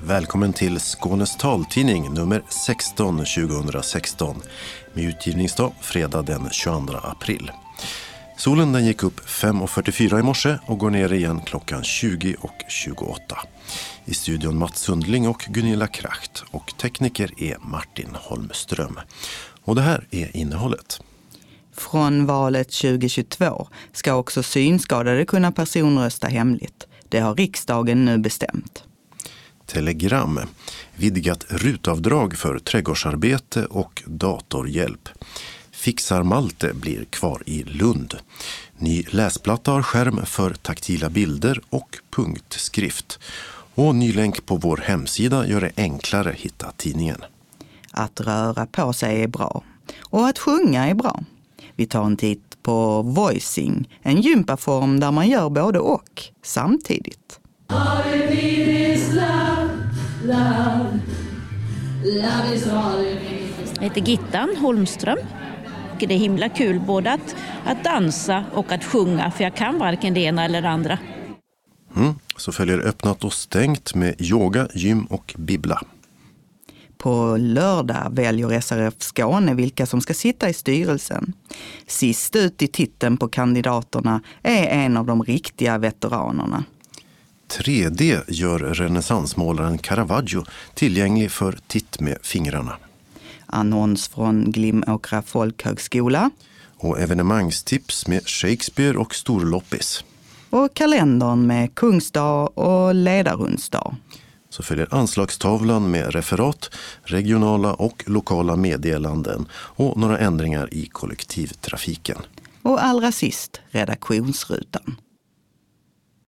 Välkommen till Skånes taltidning nummer 16 2016 med utgivningsdag fredag den 22 april. Solen den gick upp 5.44 i morse och går ner igen klockan 20.28. I studion Mats Sundling och Gunilla Kracht och tekniker är Martin Holmström. Och det här är innehållet. Från valet 2022 ska också synskadade kunna personrösta hemligt. Det har riksdagen nu bestämt. Telegram. Vidgat rutavdrag för trädgårdsarbete och datorhjälp. Fixar Malte blir kvar i Lund. Ny läsplatta har skärm för taktila bilder och punktskrift. Och ny länk på vår hemsida gör det enklare hitta tidningen. Att röra på sig är bra. Och att sjunga är bra. Vi tar en titt på voicing, en gympaform där man gör både och samtidigt. Jag heter Gittan Holmström. Det är himla kul både att dansa och att sjunga, för jag kan varken det ena eller det andra. Så följer öppnat och stängt med yoga, gym och bibbla. På lördag väljer SRF Skåne vilka som ska sitta i styrelsen. Sist ut i titeln på kandidaterna är en av de riktiga veteranerna. 3D gör renässansmålaren Caravaggio tillgänglig för titt med fingrarna. Annons från Glimåkra folkhögskola. Och evenemangstips med Shakespeare och storloppis. Och kalendern med Kungsdag och Ledarhundsdag. Så följer anslagstavlan med referat, regionala och lokala meddelanden och några ändringar i kollektivtrafiken. Och allra sist redaktionsrutan.